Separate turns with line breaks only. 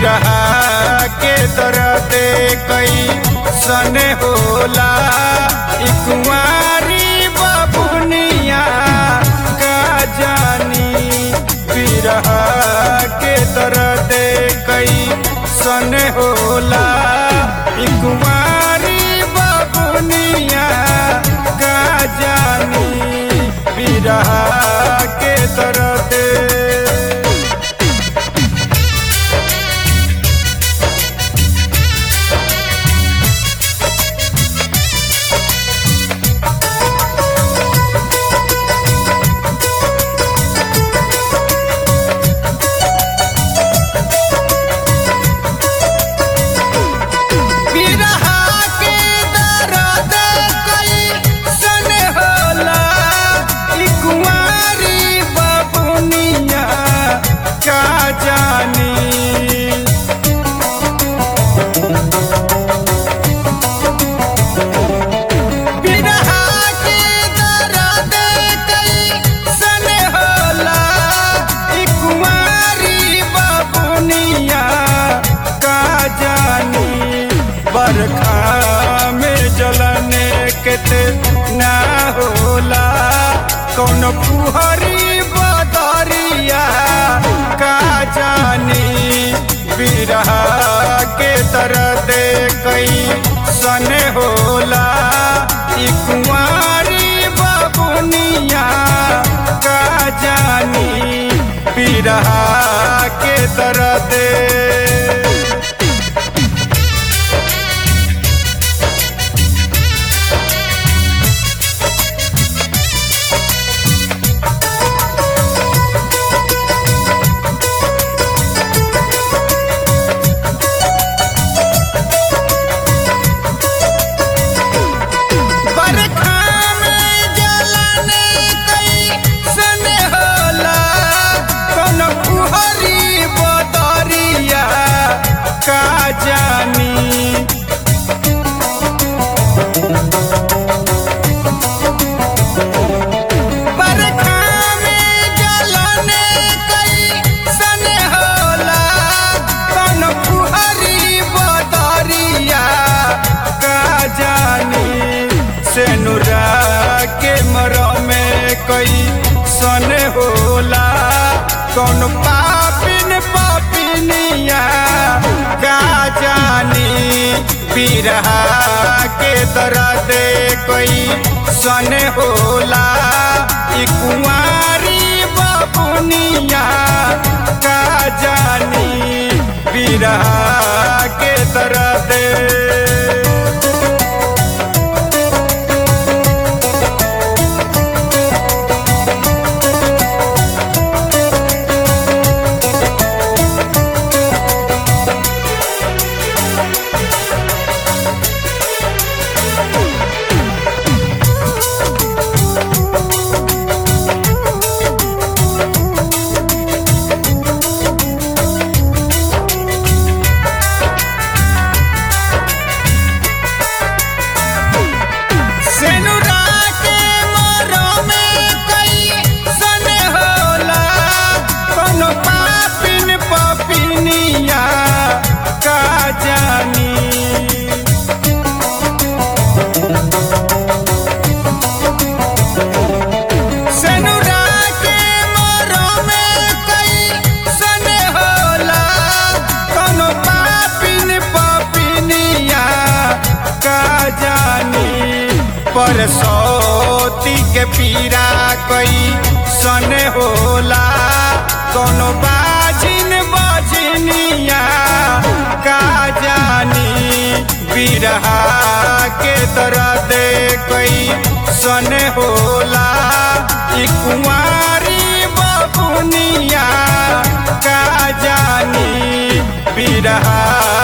बिरहा के दर्द कई सन होला ई कुंवारी बबुनिया का जानी। बिरहा के दर्द कई सन होला ई कुंवारी बबुनिया का जानी। बिरहा के दर्द बरखा में जलने के ना होला कौन फुहरी बदरिया का जानी। बिरहा के दर्द कई सन होला ई कुंवारी बबुनिया का जानी। बिरहा के दर्द के मरमे कई सन होला कौन पापिन पापिनिया का जानी। बिरहा के दर्द कई सन होला ई कुंवारी बबुनिया का जानी। बिरहा के दर्द परसौती के पीरा कई सन होला कोनो बाजिन बजनिया का जानी। बिरहा के दर्द कई सन होला ई कुंवारी बबुनिया का जानी। बिरहा